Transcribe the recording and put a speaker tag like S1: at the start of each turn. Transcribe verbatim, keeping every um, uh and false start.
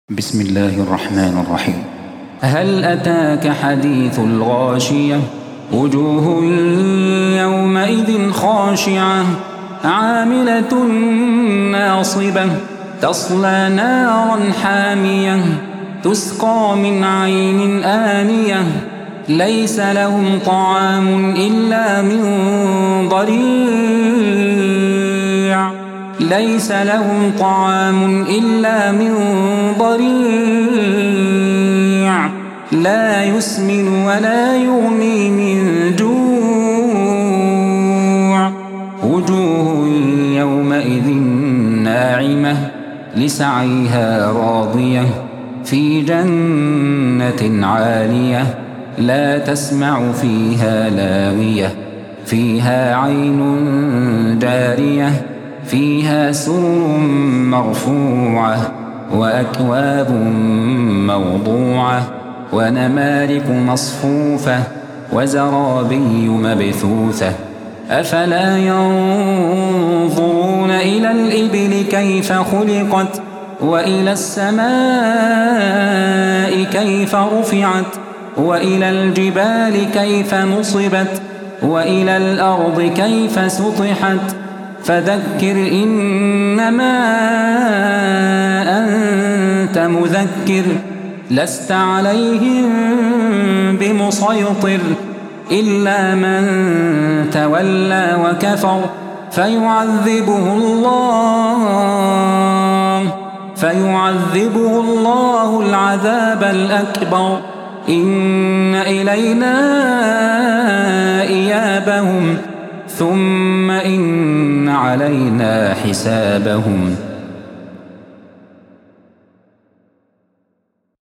S1: بسم الله الرحمن الرحيم. هل أتاك حديث الغاشية؟ وجوه يومئذ خاشعة عاملة ناصبة تصلى نارا حامية تسقى من عين آنية ليس لهم طعام إلا من ضريع ليس لهم طعام إلا من ضريع لا يسمن ولا يغني من جوع وجوه يومئذ ناعمة لسعيها راضية في جنة عالية لا تسمع فيها لاغية فيها عين جارية فيها سرر مرفوعة وأكواب موضوعة ونمارق مصفوفة وزرابي مبثوثة أفلا ينظرون إلى الإبل كيف خلقت وإلى السماء كيف رفعت وإلى الجبال كيف نصبت وإلى الأرض كيف سطحت فذكر إنما أنت مذكر لست عليهم بمسيطر إلا من تولى وكفر فيعذبه الله فيعذبه الله العذاب الأكبر إن إلينا إيابهم ثم إن علينا حسابهم